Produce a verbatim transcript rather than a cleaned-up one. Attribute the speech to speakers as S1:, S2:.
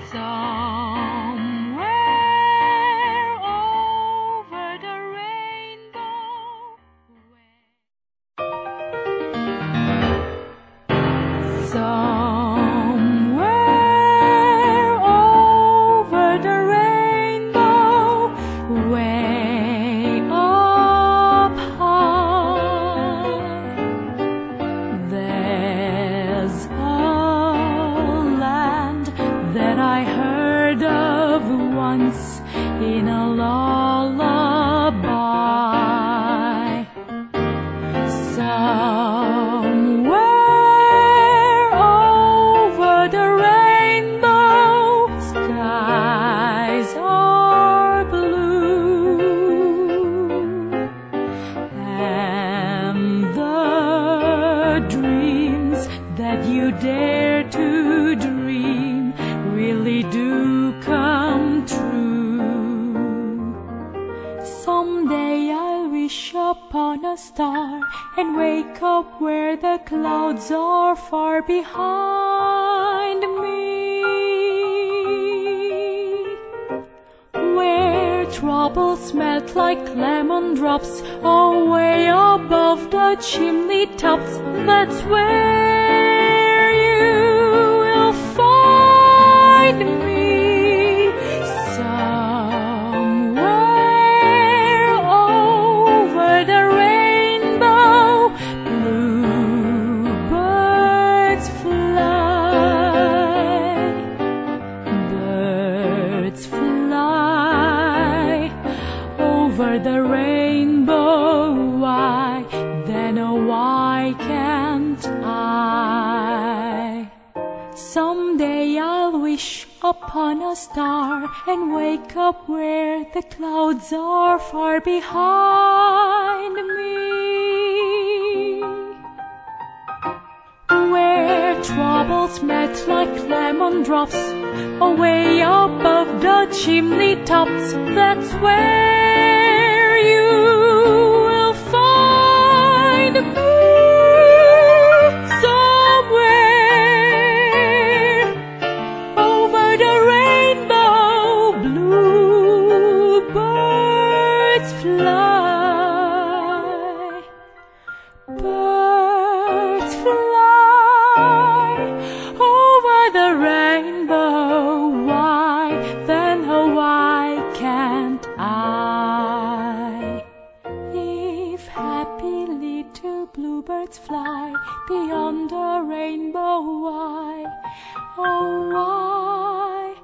S1: Somewhere over the rainbow, somewhere over the rainbow, way up high, there's a land that I heard of once in a lullaby. Somewhere over the rainbow, skies are blue, and the dreams that you dare to dream really do come true. Someday I'll wish upon a star and wake up where the clouds are far behind me, where troubles melt like lemon drops away above the chimney tops. That's where you will find me. Somewhere over the rainbow, bluebirds fly, birds fly over the rainbow. Why then, oh why can't I? Someday I'll wish upon a star and wake up where the clouds are far behind me, where troubles melt like lemon drops away above the chimney tops. That's where you will find me. Somewhere over the rainbow, bluebirds fly, birds fly over the rainbow. Why then, oh why can't I? If happily two bluebirds fly beyond the rainbow, why, oh why